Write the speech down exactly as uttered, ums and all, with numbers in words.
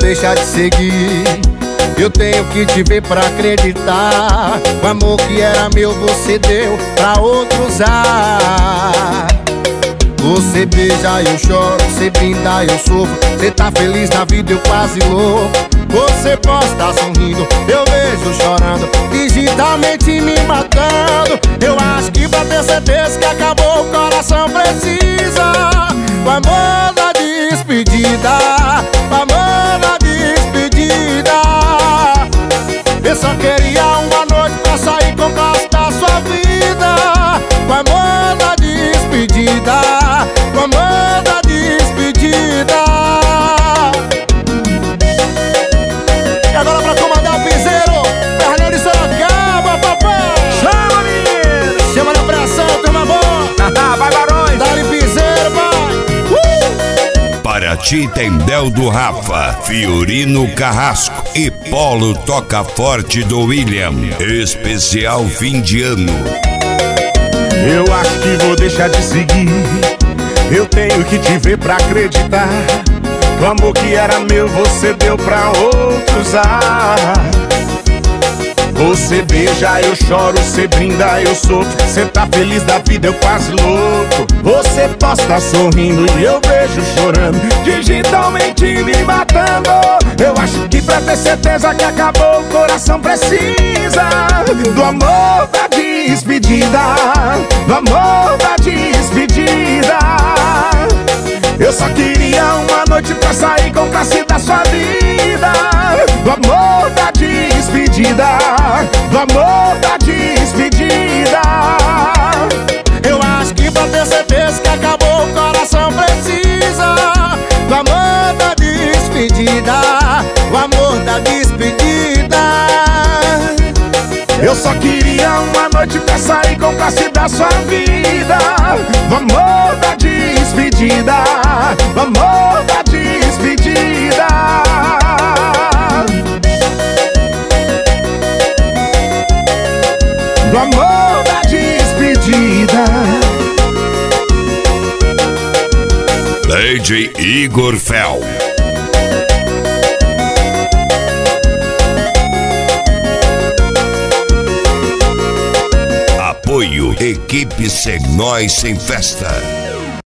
deixar de seguir. Eu tenho que te ver pra acreditar. O amor que era meu você deu pra outro usar. Você beija, eu choro, você brinda, eu sofro. Você tá feliz na vida, eu quase louco. Você posta estar sorrindo, eu vejo chorando, digitalmente me matando. Eu acho que pra ter certeza que acabou, o coração precisa o amor da despedida, o amor da despedida. Eu só queria uma noite pra sair com o gosto da sua vida. O amor da despedida, o amor da despedida. E agora pra comandar o piseiro, Fernando de Sorocaba, papai. Chama, menino! Chama na pressão, turma boa. Vai, Barões! Dá-lhe piseiro, vai. Uh! Paraty tem Del do Rafa, Fiorino Carrasco e Polo Toca Forte do William. Especial fim de ano. Eu acho que vou deixar de seguir. Eu tenho que te ver pra acreditar. O amor que era meu você deu pra outros usar. Você beija, eu choro, você brinda, eu sofro. Você tá feliz da vida, eu quase louco. Você posta sorrindo e eu vejo chorando, digitalmente me matando. Eu acho que pra ter certeza que acabou, o coração precisa do amor da despedida, do amor da despedida. Eu só queria uma noite pra sair com classe da sua vida. Do amor da despedida, do amor da despedida. Eu acho que pra ter certeza que acabou, o coração precisa do amor da despedida, o amor da despedida. Eu só queria uma noite pra sair com classe da sua vida. Do amor da despedida, do amor da despedida. Do amor da despedida. D J Igor Fel. Apoio Equipe Sem Nós Sem Festa.